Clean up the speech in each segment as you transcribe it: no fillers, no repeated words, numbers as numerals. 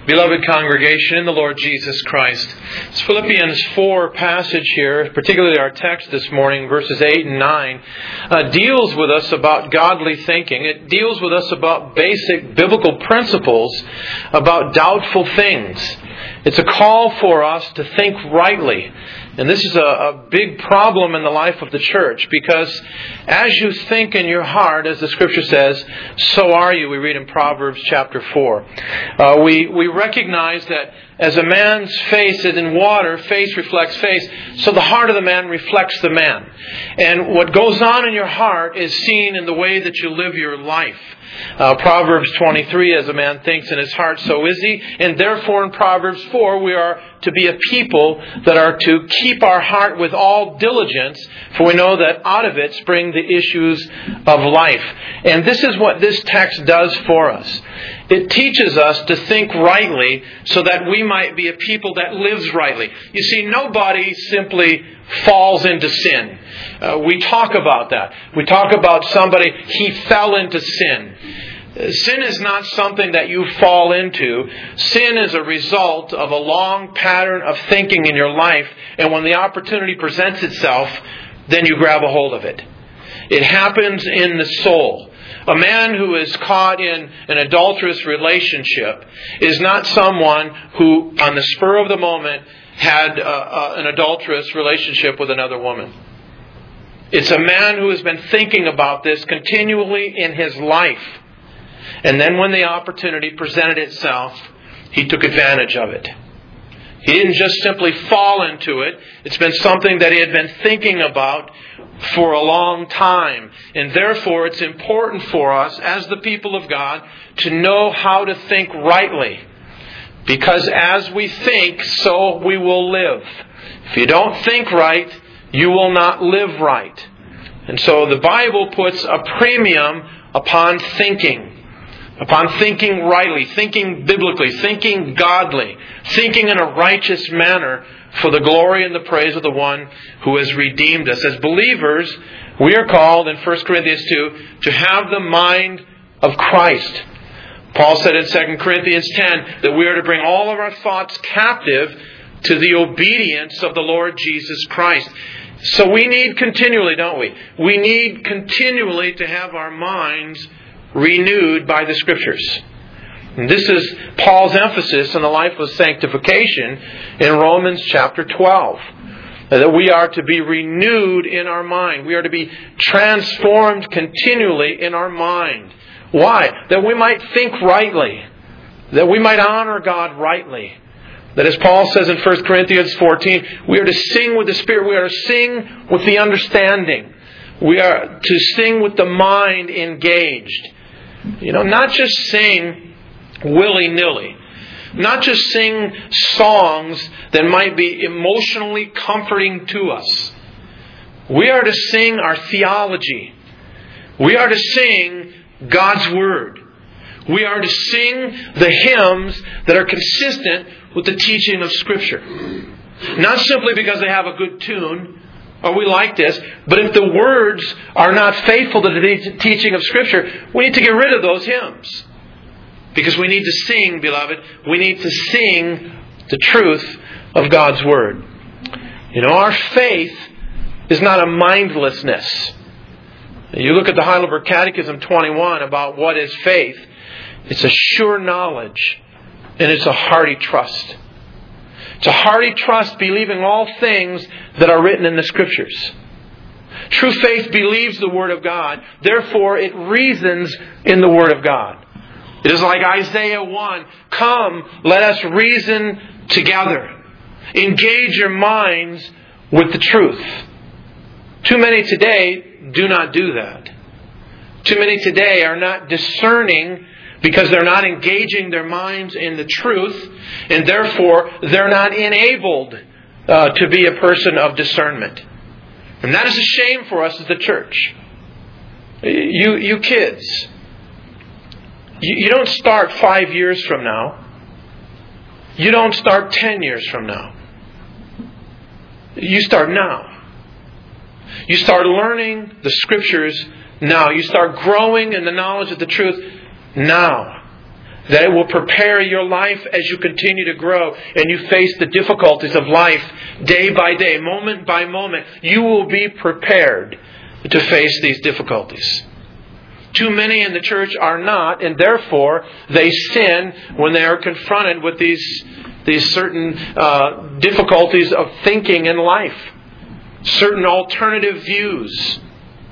Beloved congregation in the Lord Jesus Christ, this Philippians 4 passage here, particularly our text this morning, verses 8 and 9, deals with us about godly thinking. It deals with us about basic biblical principles about doubtful things. It's a call for us to think rightly. And this is a big problem in the life of the church, because as you think in your heart, as the Scripture says, so are you, we read in Proverbs chapter 4. We recognize that as a man's face is in water, face reflects face, so the heart of the man reflects the man. And what goes on in your heart is seen in the way that you live your life. Proverbs 23, as a man thinks in his heart, so is he. And therefore in Proverbs 4, we are to be a people that are to keep our heart with all diligence, for we know that out of it spring the issues of life. And this is what this text does for us. It teaches us to think rightly so that we might be a people that lives rightly. You see, nobody simply falls into sin. We talk about that. We talk about somebody, he fell into sin. Sin is not something that you fall into. Sin is a result of a long pattern of thinking in your life, and when the opportunity presents itself, then you grab a hold of it. It happens in the soul. A man who is caught in an adulterous relationship is not someone who, on the spur of the moment, had an adulterous relationship with another woman. It's a man who has been thinking about this continually in his life. And then when the opportunity presented itself, he took advantage of it. He didn't just simply fall into it. It's been something that he had been thinking about for a long time. And therefore it's important for us as the people of God to know how to think rightly. Because as we think, so we will live. If you don't think right, you will not live right. And so the Bible puts a premium upon thinking rightly, thinking biblically, thinking godly, thinking in a righteous manner for the glory and the praise of the one who has redeemed us. As believers, we are called in 1 Corinthians 2 to have the mind of Christ. Paul said in 2 Corinthians 10 that we are to bring all of our thoughts captive to the obedience of the Lord Jesus Christ. So we need continually, don't we? We need continually to have our minds renewed by the Scriptures. And this is Paul's emphasis on the life of sanctification in Romans chapter 12. That we are to be renewed in our mind. We are to be transformed continually in our mind. Why? That we might think rightly. That we might honor God rightly. That as Paul says in 1 Corinthians 14, we are to sing with the Spirit. We are to sing with the understanding. We are to sing with the mind engaged. Not just sing willy-nilly. Not just sing songs that might be emotionally comforting to us. We are to sing our theology. We are to sing God's Word. We are to sing the hymns that are consistent with the teaching of Scripture. Not simply because they have a good tune, or we like this, but if the words are not faithful to the teaching of Scripture, we need to get rid of those hymns. Because we need to sing, beloved, we need to sing the truth of God's Word. Our faith is not a mindlessness. You look at the Heidelberg Catechism 21 about what is faith. It's a sure knowledge, and it's a hearty trust. It's a hearty trust, believing all things that are written in the Scriptures. True faith believes the Word of God. Therefore, it reasons in the Word of God. It is like Isaiah 1. Come, let us reason together. Engage your minds with the truth. Too many today do not do that. Too many today are not discerning because they're not engaging their minds in the truth, and therefore they're not enabled to be a person of discernment. And that is a shame for us as the church. You kids, you don't start 5 years from now. You don't start 10 years from now. You start now. You start learning the Scriptures now. You start growing in the knowledge of the truth now. that it will prepare your life as you continue to grow and you face the difficulties of life day by day, moment by moment. You will be prepared to face these difficulties. Too many in the church are not, and therefore they sin when they are confronted with these certain difficulties of thinking in life, certain alternative views.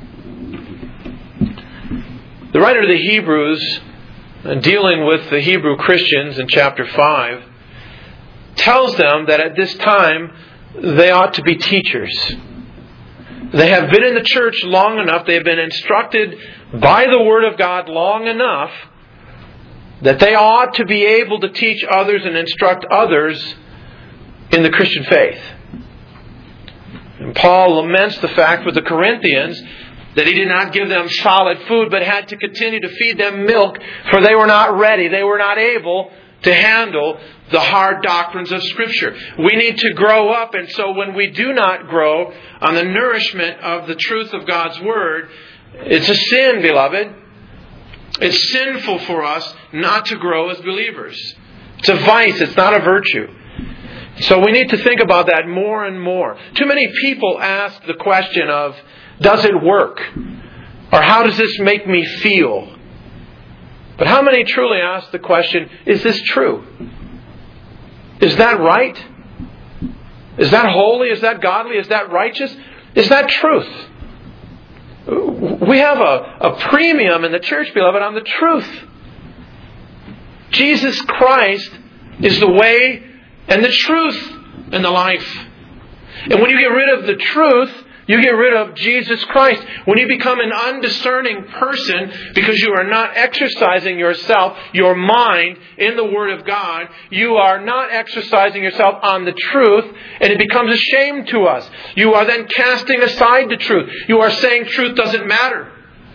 The writer of the Hebrews, dealing with the Hebrew Christians in chapter 5, tells them that at this time they ought to be teachers. They have been in the church long enough, they have been instructed by the Word of God long enough that they ought to be able to teach others and instruct others in the Christian faith. And Paul laments the fact with the Corinthians that he did not give them solid food, but had to continue to feed them milk, for they were not ready. They were not able to handle the hard doctrines of Scripture. We need to grow up, and so when we do not grow on the nourishment of the truth of God's Word, it's a sin, beloved. It's sinful for us not to grow as believers. It's a vice. It's not a virtue. So we need to think about that more and more. Too many people ask the question of, does it work? Or how does this make me feel? But how many truly ask the question, is this true? Is that right? Is that holy? Is that godly? Is that righteous? Is that truth? We have a premium in the church, beloved, on the truth. Jesus Christ is the way and the truth and the life. And when you get rid of the truth, you get rid of Jesus Christ. When you become an undiscerning person because you are not exercising yourself, your mind, in the Word of God, you are not exercising yourself on the truth, and it becomes a shame to us. You are then casting aside the truth. You are saying truth doesn't matter.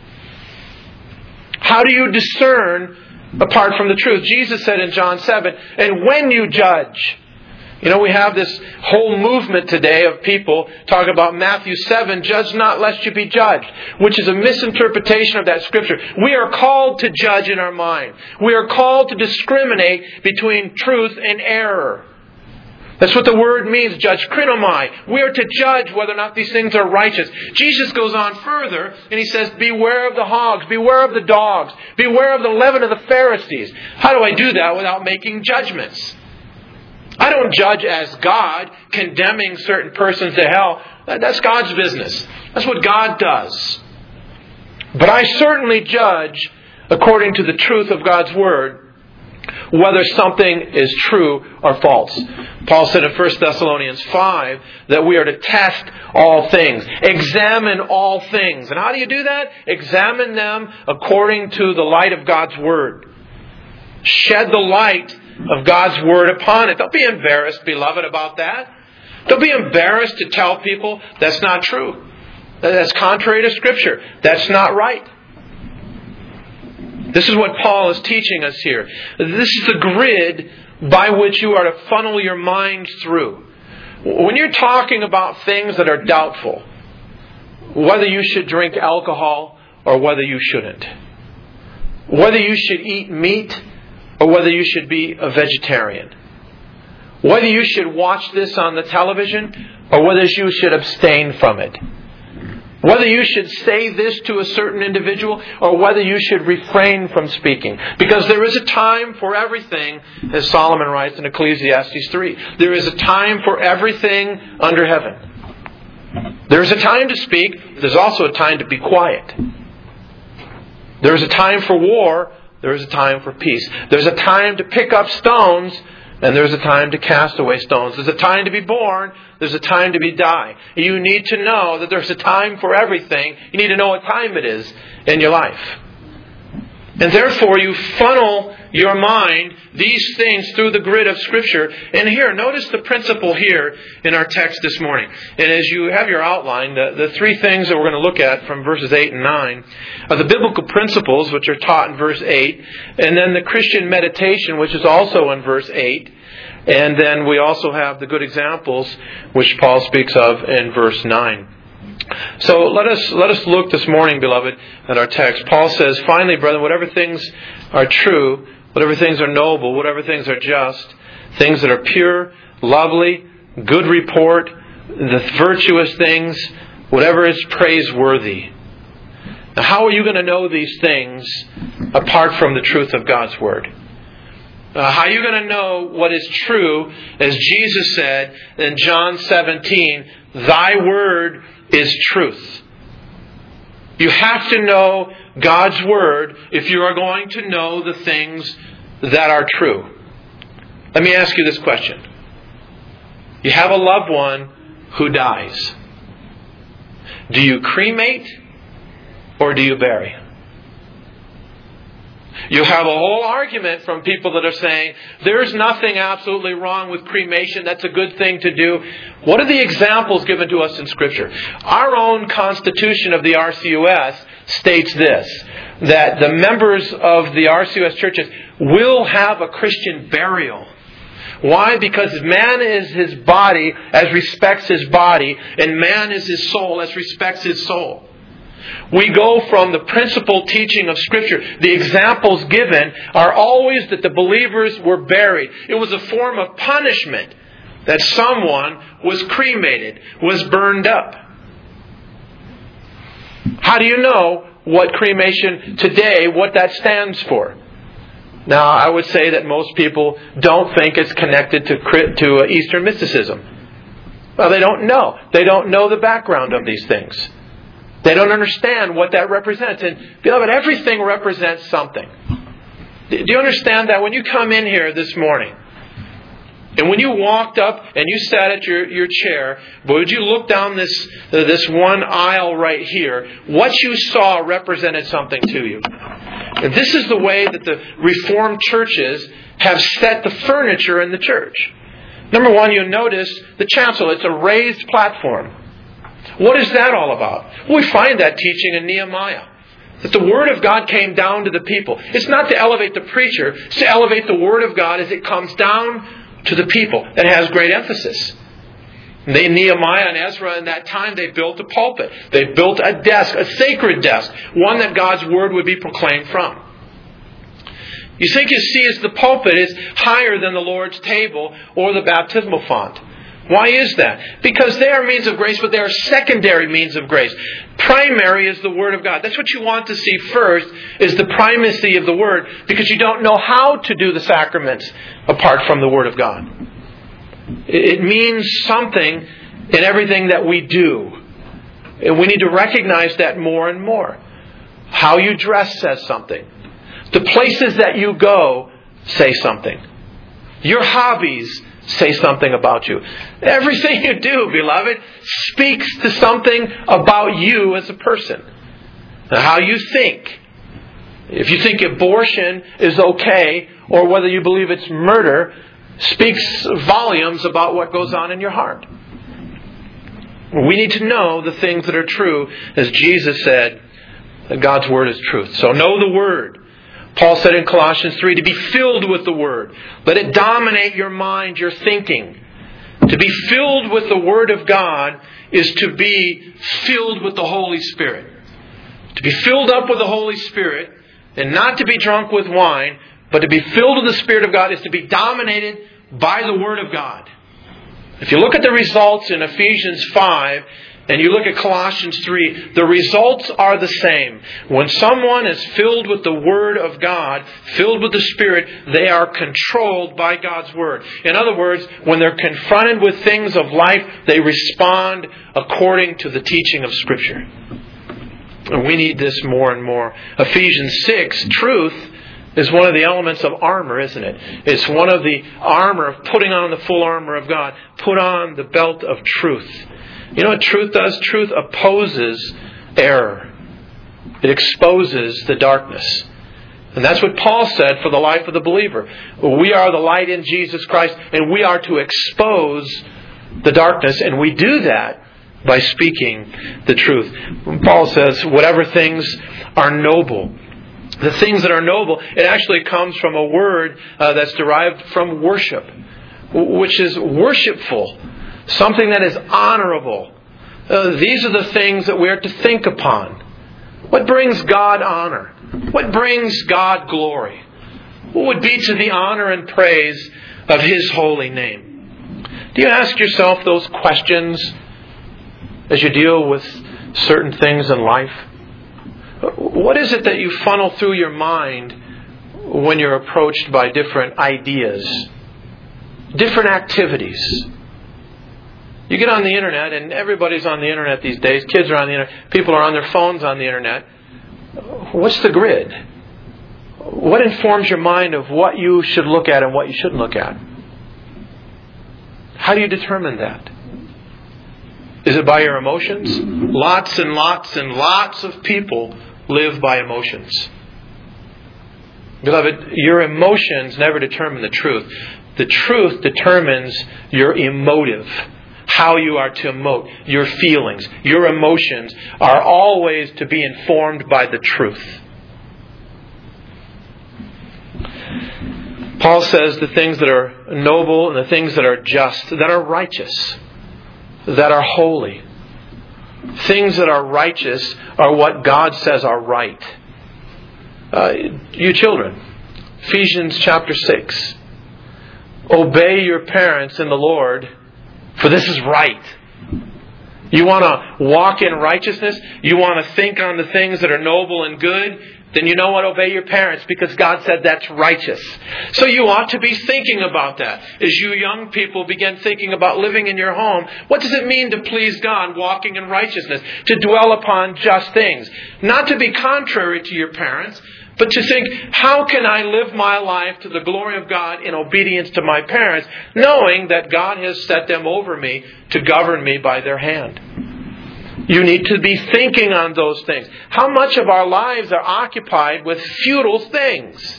How do you discern apart from the truth? Jesus said in John 7, and when you judge. You know, we have this whole movement today of people talking about Matthew 7, judge not lest you be judged, which is a misinterpretation of that Scripture. We are called to judge in our mind. We are called to discriminate between truth and error. That's what the word means, judge, krinomai. We are to judge whether or not these things are righteous. Jesus goes on further and he says, beware of the hogs, beware of the dogs, beware of the leaven of the Pharisees. How do I do that without making judgments? I don't judge as God, condemning certain persons to hell. That's God's business. That's what God does. But I certainly judge according to the truth of God's Word, whether something is true or false. Paul said in 1 Thessalonians 5 that we are to test all things, examine all things. And how do you do that? Examine them according to the light of God's Word. Shed the light of God's Word upon it. Don't be embarrassed, beloved, about that. Don't be embarrassed to tell people that's not true. That's contrary to Scripture. That's not right. This is what Paul is teaching us here. This is the grid by which you are to funnel your mind through. When you're talking about things that are doubtful, whether you should drink alcohol or whether you shouldn't, whether you should eat meat or whether you should be a vegetarian, whether you should watch this on the television or whether you should abstain from it, whether you should say this to a certain individual or whether you should refrain from speaking. Because there is a time for everything, as Solomon writes in Ecclesiastes 3. There is a time for everything under heaven. There is a time to speak. There's also a time to be quiet. There is a time for war. There is a time for peace. There's a time to pick up stones, and there's a time to cast away stones. There's a time to be born. There's a time to be die. You need to know that there's a time for everything. You need to know what time it is in your life. And therefore, you funnel your mind, these things, through the grid of Scripture. And here, notice the principle here in our text this morning. And as you have your outline, the three things that we're going to look at from verses 8 and 9 are the biblical principles, which are taught in verse 8, and then the Christian meditation, which is also in verse 8. And then we also have the good examples, which Paul speaks of in verse 9. So let us look this morning, beloved, at our text. Paul says, finally, brethren, whatever things are true, whatever things are noble, whatever things are just, things that are pure, lovely, good report, the virtuous things, whatever is praiseworthy. Now, how are you going to know these things apart from the truth of God's Word? How are you going to know what is true, as Jesus said in John 17, Thy Word is truth. You have to know God's Word if you are going to know the things that are true. Let me ask you this question. You have a loved one who dies. Do you cremate or do you bury? You have a whole argument from people that are saying there's nothing absolutely wrong with cremation. That's a good thing to do. What are the examples given to us in Scripture? Our own Constitution of the RCUS states this, that the members of the RCUS churches will have a Christian burial. Why? Because man is his body as respects his body, and man is his soul as respects his soul. We go from the principal teaching of Scripture. The examples given are always that the believers were buried. It was a form of punishment that someone was cremated, was burned up. How do you know what cremation today, what that stands for? Now, I would say that most people don't think it's connected to Eastern mysticism. Well, they don't know. They don't know the background of these things. They don't understand what that represents. And, beloved, everything represents something. Do you understand that when you come in here this morning, and when you walked up and you sat at your chair, but would you look down this one aisle right here, what you saw represented something to you. And this is the way that the Reformed churches have set the furniture in the church. Number one, you'll notice the chancel. It's a raised platform. What is that all about? Well, we find that teaching in Nehemiah. That the Word of God came down to the people. It's not to elevate the preacher. It's to elevate the Word of God as it comes down to the people. It has great emphasis. Nehemiah and Ezra in that time, they built a pulpit. They built a desk, a sacred desk. One that God's Word would be proclaimed from. You think you see as the pulpit is higher than the Lord's table or the baptismal font. Why is that? Because they are means of grace, but they are secondary means of grace. Primary is the Word of God. That's what you want to see first, is the primacy of the Word, because you don't know how to do the sacraments apart from the Word of God. It means something in everything that we do. And we need to recognize that more and more. How you dress says something. The places that you go say something. Your hobbies say something about you. Everything you do, beloved, speaks to something about you as a person. How you think. If you think abortion is okay, or whether you believe it's murder, speaks volumes about what goes on in your heart. We need to know the things that are true, as Jesus said, that God's Word is truth. So know the Word. Paul said in Colossians 3, to be filled with the Word. Let it dominate your mind, your thinking. To be filled with the Word of God is to be filled with the Holy Spirit. To be filled up with the Holy Spirit, and not to be drunk with wine, but to be filled with the Spirit of God is to be dominated by the Word of God. If you look at the results in Ephesians 5, and you look at Colossians 3, the results are the same. When someone is filled with the Word of God, filled with the Spirit, they are controlled by God's Word. In other words, when they're confronted with things of life, they respond according to the teaching of Scripture. And we need this more and more. Ephesians 6, truth is one of the elements of armor, isn't it? It's one of the armor of putting on the full armor of God. Put on the belt of truth. You know what truth does? Truth opposes error. It exposes the darkness. And that's what Paul said for the life of the believer. We are the light in Jesus Christ, and we are to expose the darkness, and we do that by speaking the truth. Paul says, whatever things are noble, the things that are noble, it actually comes from a word that's derived from worship, which is worshipful, something that is honorable. These are the things that we are to think upon. What brings God honor? What brings God glory? would be to the honor and praise of His holy name. Do you ask yourself those questions as you deal with certain things in life? What is it that you funnel through your mind when you're approached by different ideas, different activities? You get on the internet, and everybody's on the internet these days. Kids are on the internet. People are on their phones on the internet. What's the grid? What informs your mind of what you should look at and what you shouldn't look at? How do you determine that? Is it by your emotions? Lots and lots and lots of people live by emotions. Beloved, your emotions never determine the truth. The truth determines your emotive. How you are to emote, your feelings, your emotions are always to be informed by the truth. Paul says the things that are noble and the things that are just, that are righteous, that are holy. Things that are righteous are what God says are right. You children, Ephesians chapter 6. Obey your parents in the Lord, for this is right. You want to walk in righteousness? You want to think on the things that are noble and good? Then you know what? Obey your parents, because God said that's righteous. So you ought to be thinking about that. As you young people begin thinking about living in your home, what does it mean to please God, walking in righteousness? To dwell upon just things. Not to be contrary to your parents, but to think, how can I live my life to the glory of God in obedience to my parents, knowing that God has set them over me to govern me by their hand? You need to be thinking on those things. How much of our lives are occupied with futile things?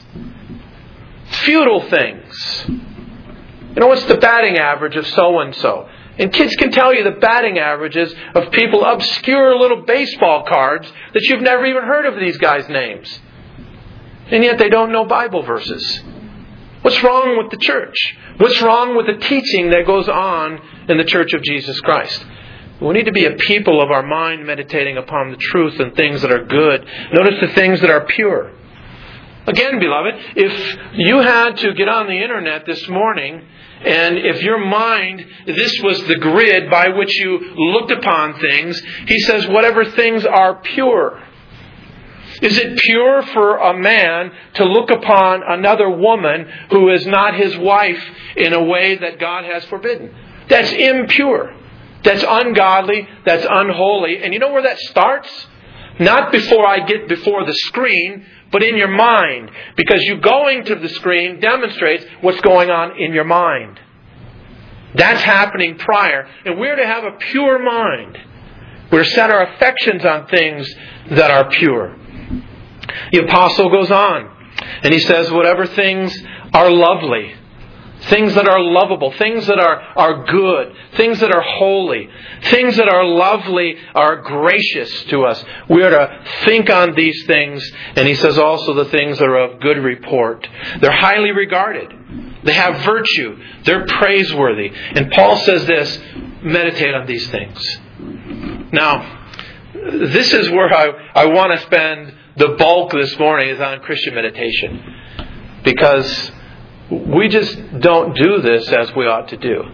Futile things. You know, what's the batting average of so-and-so? And kids can tell you the batting averages of people, obscure little baseball cards that you've never even heard of these guys' names. And yet they don't know Bible verses. What's wrong with the church? What's wrong with the teaching that goes on in the Church of Jesus Christ? We need to be a people of our mind meditating upon the truth and things that are good. Notice the things that are pure. Again, beloved, if you had to get on the internet this morning, and if your mind, this was the grid by which you looked upon things, he says whatever things are pure. Is it pure for a man to look upon another woman who is not his wife in a way that God has forbidden? That's impure. That's ungodly. That's unholy. And you know where that starts? Not before I get before the screen, but in your mind. Because you going to the screen demonstrates what's going on in your mind. That's happening prior. And we're to have a pure mind. We're to set our affections on things that are pure. The apostle goes on and he says whatever things are lovely, things that are lovable, things that are good, things that are holy, things that are lovely, are gracious to us. We are to think on these things. And he says also the things that are of good report. They're highly regarded. They have virtue. They're praiseworthy. And Paul says this, meditate on these things. Now, this is where I want to spend the bulk this morning, is on Christian meditation. Because we just don't do this as we ought to do.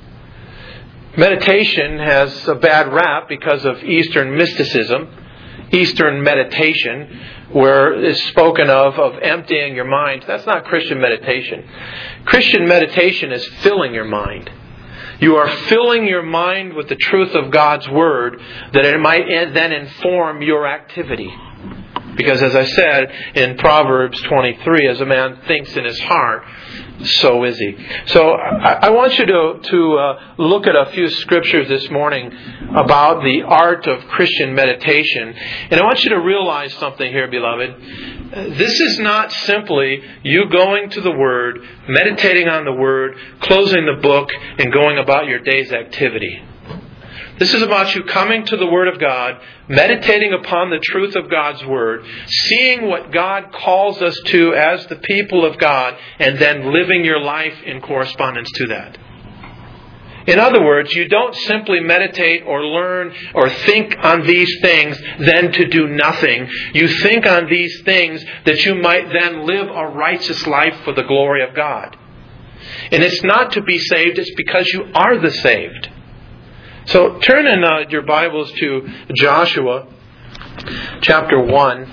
Meditation has a bad rap because of Eastern mysticism, Eastern meditation, where it's spoken of emptying your mind. That's not Christian meditation. Christian meditation is filling your mind. You are filling your mind with the truth of God's Word, that it might then inform your activity. Because as I said in Proverbs 23, as a man thinks in his heart, so is he. So I want you to look at a few scriptures this morning about the art of Christian meditation. And I want you to realize something here, beloved. This is not simply you going to the Word, meditating on the Word, closing the book, and going about your day's activity. This is about you coming to the Word of God, meditating upon the truth of God's Word, seeing what God calls us to as the people of God, and then living your life in correspondence to that. In other words, you don't simply meditate or learn or think on these things then to do nothing. You think on these things that you might then live a righteous life for the glory of God. And it's not to be saved, it's because you are the saved. So turn in your Bibles to Joshua chapter 1.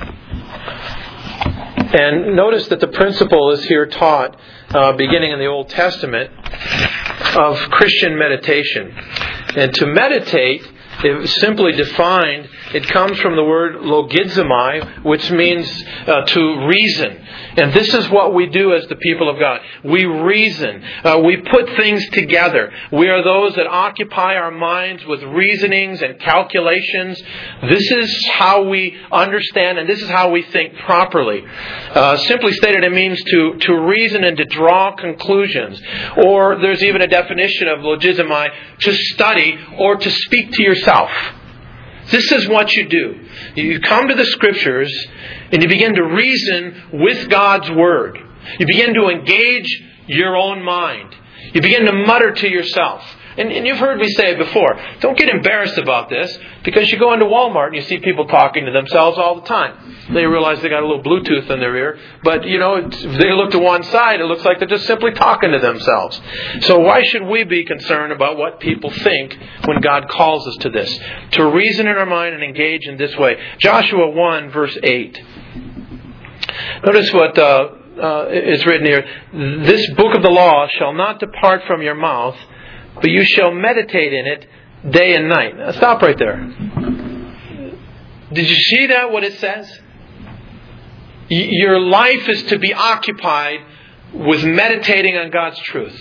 And notice that the principle is here taught, beginning in the Old Testament, of Christian meditation. And to meditate, simply defined, it comes from the word logizomai, which means to reason. And this is what we do as the people of God. We reason. We put things together. We are those that occupy our minds with reasonings and calculations. This is how we understand and this is how we think properly. Simply stated, it means to reason and to draw conclusions. Or there's even a definition of logizomai, to study or to speak to yourself. This is what you do. You come to the Scriptures and you begin to reason with God's Word. You begin to engage your own mind. You begin to mutter to yourself. And you've heard me say it before. Don't get embarrassed about this, because you go into Walmart and you see people talking to themselves all the time. They realize they got a little Bluetooth in their ear. But, if they look to one side, it looks like they're just simply talking to themselves. So why should we be concerned about what people think when God calls us to this? To reason in our mind and engage in this way. Joshua 1 verse 8. Notice what is written here. This book of the law shall not depart from your mouth, but you shall meditate in it day and night. Now, stop right there. Did you see that, what it says? Your life is to be occupied with meditating on God's truth.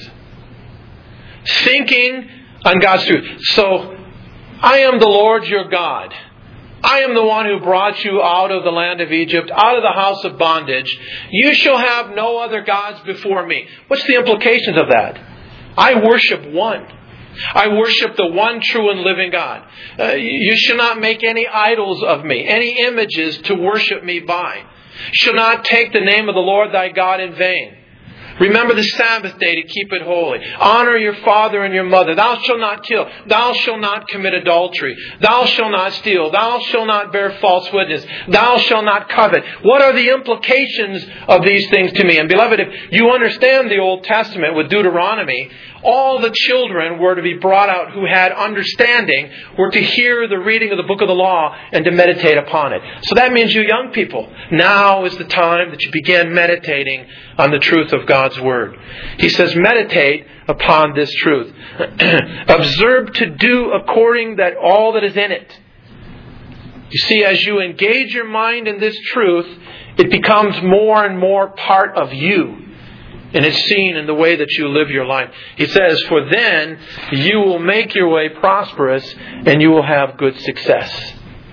Thinking on God's truth. So, I am the Lord your God. I am the one who brought you out of the land of Egypt, out of the house of bondage. You shall have no other gods before me. What's the implications of that? I worship one. I worship the one true and living God. You shall not make any idols of me, any images to worship me by. Shall not take the name of the Lord thy God in vain. Remember the Sabbath day to keep it holy. Honor your father and your mother. Thou shalt not kill. Thou shalt not commit adultery. Thou shalt not steal. Thou shalt not bear false witness. Thou shalt not covet. What are the implications of these things to me? And beloved, if you understand the Old Testament with Deuteronomy, all the children were to be brought out who had understanding, were to hear the reading of the book of the law and to meditate upon it. So that means you young people, now is the time that you begin meditating on the truth of God's Word. He says, meditate upon this truth. Observe to do according that all that is in it. You see, as you engage your mind in this truth, it becomes more and more part of you. And it's seen in the way that you live your life. He says, for then you will make your way prosperous and you will have good success.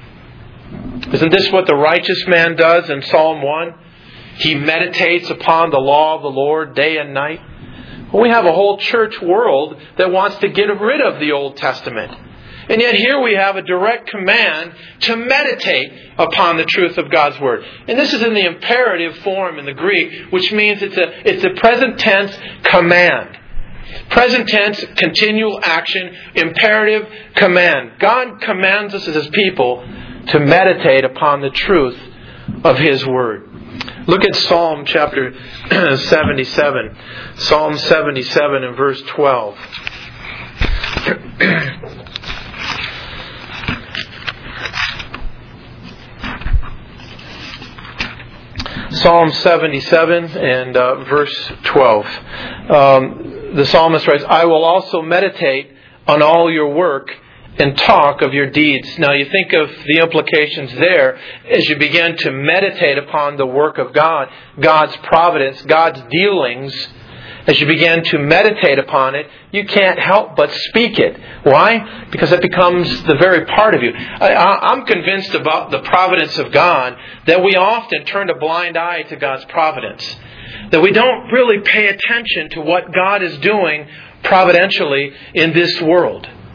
Isn't this what the righteous man does in Psalm 1? He meditates upon the law of the Lord day and night. Well, we have a whole church world that wants to get rid of the Old Testament. And yet here we have a direct command to meditate upon the truth of God's Word. And this is in the imperative form in the Greek, which means it's a present tense command. Present tense, continual action, imperative command. God commands us as His people to meditate upon the truth of His Word. Look at Psalm chapter 77. Psalm 77 and verse 12. Psalm 77 and verse 12. The psalmist writes, I will also meditate on all your work and talk of your deeds. Now you think of the implications there as you begin to meditate upon the work of God, God's providence, God's dealings. As you begin to meditate upon it, you can't help but speak it. Why? Because it becomes the very part of you. I'm convinced about the providence of God that we often turn a blind eye to God's providence. That we don't really pay attention to what God is doing providentially in this world.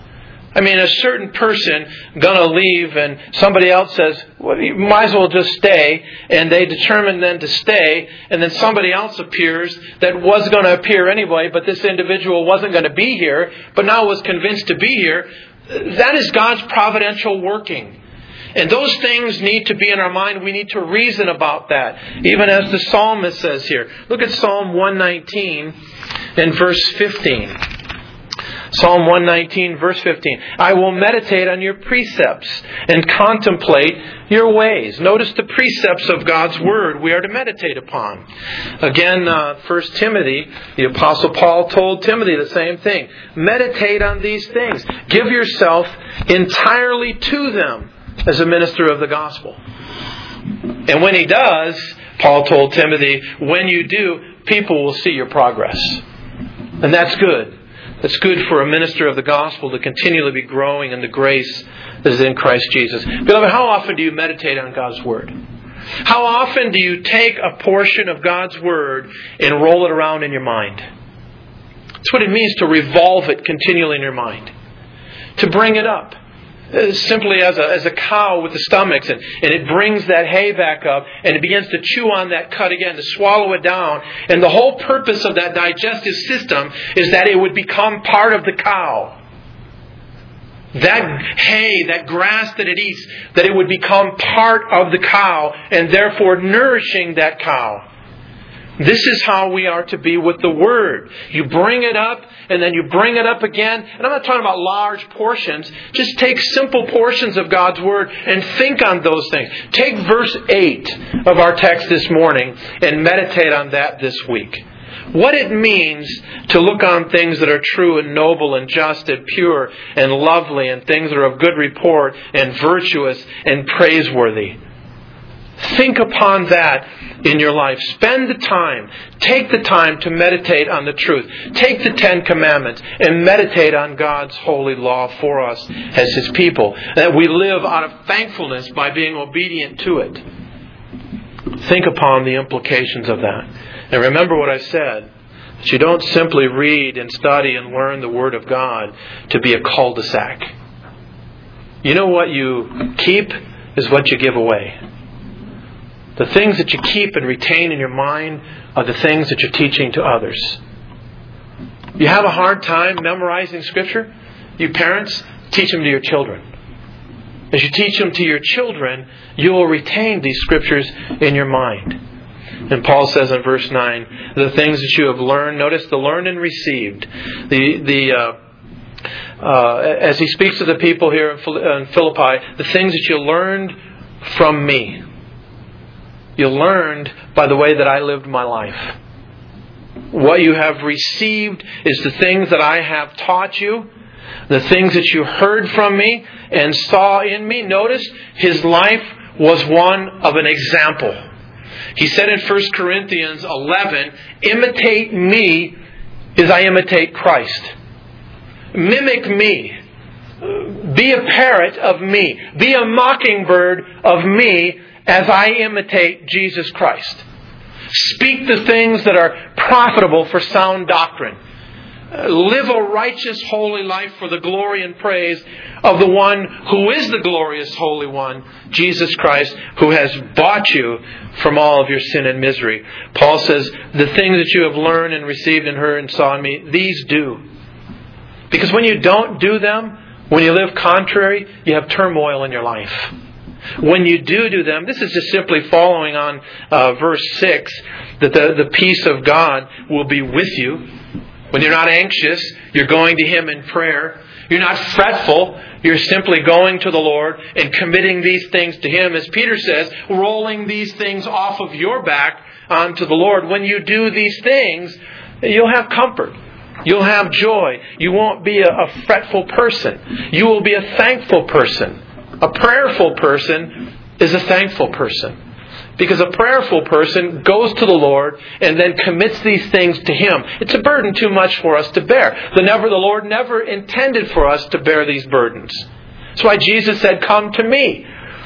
I mean, a certain person gonna leave and somebody else says, well, you might as well just stay, and they determine then to stay, and then somebody else appears that was going to appear anyway, but this individual wasn't going to be here, but now was convinced to be here. That is God's providential working. And those things need to be in our mind. We need to reason about that, even as the psalmist says here. Look at Psalm 119 and verse 15. Psalm 119, verse 15. I will meditate on your precepts and contemplate your ways. Notice the precepts of God's Word we are to meditate upon. Again, 1 Timothy, the Apostle Paul told Timothy the same thing. Meditate on these things. Give yourself entirely to them as a minister of the gospel. And when he does, Paul told Timothy, when you do, people will see your progress. And that's good. It's good for a minister of the gospel to continually be growing in the grace that is in Christ Jesus. Beloved, how often do you meditate on God's Word? How often do you take a portion of God's Word and roll it around in your mind? That's what it means to revolve it continually in your mind. To bring it up. Simply as a cow with the stomachs, and it brings that hay back up, and it begins to chew on that cud again, to swallow it down. And the whole purpose of that digestive system is that it would become part of the cow. That hay, that grass that it eats, that it would become part of the cow, and therefore nourishing that cow. This is how we are to be with the Word. You bring it up, and then you bring it up again. And I'm not talking about large portions. Just take simple portions of God's Word and think on those things. Take verse 8 of our text this morning and meditate on that this week. What it means to look on things that are true and noble and just and pure and lovely, and things that are of good report and virtuous and praiseworthy. Think upon that in your life. Spend the time. Take the time to meditate on the truth. Take the 10 Commandments and meditate on God's holy law for us as His people. That we live out of thankfulness by being obedient to it. Think upon the implications of that. And remember what I said. That you don't simply read and study and learn the Word of God to be a cul-de-sac. You know what you keep is what you give away. The things that you keep and retain in your mind are the things that you're teaching to others. You have a hard time memorizing Scripture? You parents, teach them to your children. As you teach them to your children, you will retain these Scriptures in your mind. And Paul says in verse 9, the things that you have learned, notice the learned and received. As he speaks to the people here in Philippi, the things that you learned from me. You learned by the way that I lived my life. What you have received is the things that I have taught you, the things that you heard from me and saw in me. Notice, his life was one of an example. He said in 1 Corinthians 11, imitate me as I imitate Christ. Mimic me. Be a parrot of me. Be a mockingbird of me as I imitate Jesus Christ. Speak the things that are profitable for sound doctrine. Live a righteous, holy life for the glory and praise of the one who is the glorious Holy One, Jesus Christ, who has bought you from all of your sin and misery. Paul says, the things that you have learned and received and heard and saw in me, these do. Because when you don't do them, when you live contrary, you have turmoil in your life. When you do them, this is just simply following on verse 6, that the peace of God will be with you. When you're not anxious, you're going to Him in prayer. You're not fretful. You're simply going to the Lord and committing these things to Him. As Peter says, rolling these things off of your back onto the Lord. When you do these things, you'll have comfort. You'll have joy. You won't be a fretful person. You will be a thankful person. A prayerful person is a thankful person. Because a prayerful person goes to the Lord and then commits these things to Him. It's a burden too much for us to bear. The Lord never intended for us to bear these burdens. That's why Jesus said, come to me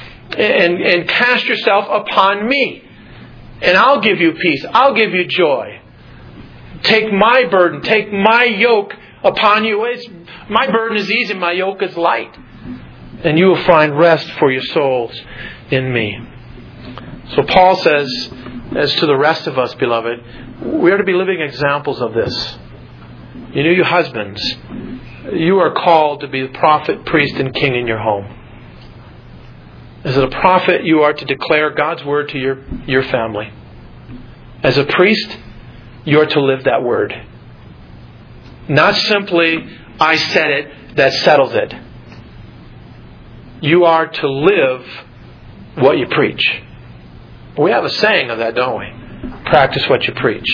and cast yourself upon me. And I'll give you peace. I'll give you joy. Take my burden. Take my yoke upon you. My burden is easy, my yoke is light. And you will find rest for your souls in me. So Paul says, as to the rest of us, beloved, we are to be living examples of this. You husbands, you are called to be the prophet, priest, and king in your home. As a prophet, you are to declare God's word to your family. As a priest, you are to live that word. Not simply, I said it, that settles it. You are to live what you preach. We have a saying of that, don't we? Practice what you preach.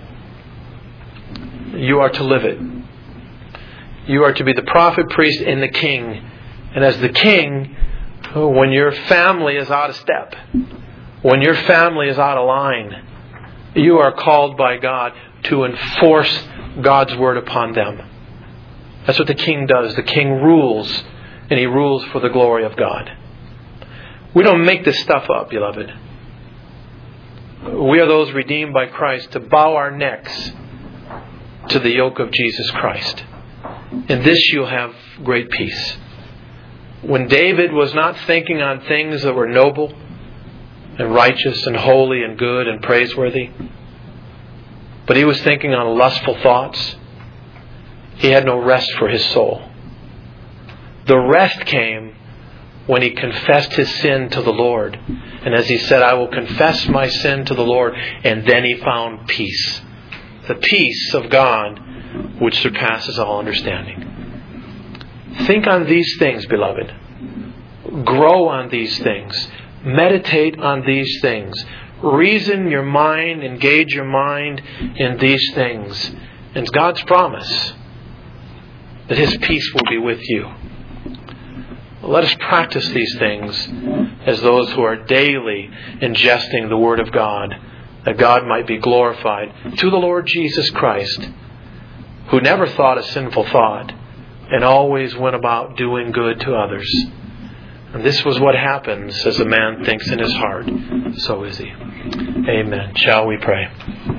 You are to live it. You are to be the prophet, priest, and the king. And as the king, when your family is out of step, when your family is out of line, you are called by God to enforce God's word upon them. That's what the king does. The king rules, and he rules for the glory of God. We don't make this stuff up, beloved. We are those redeemed by Christ to bow our necks to the yoke of Jesus Christ. In this you'll have great peace. When David was not thinking on things that were noble and righteous and holy and good and praiseworthy, but he was thinking on lustful thoughts, he had no rest for his soul. The rest came when he confessed his sin to the Lord. And as he said, I will confess my sin to the Lord. And then he found peace. The peace of God which surpasses all understanding. Think on these things, beloved. Grow on these things. Meditate on these things. Reason your mind, engage your mind in these things. And it's God's promise that His peace will be with you. Let us practice these things as those who are daily ingesting the Word of God, that God might be glorified through the Lord Jesus Christ, who never thought a sinful thought and always went about doing good to others. And this was what happens as a man thinks in his heart. So is he. Amen. Shall we pray?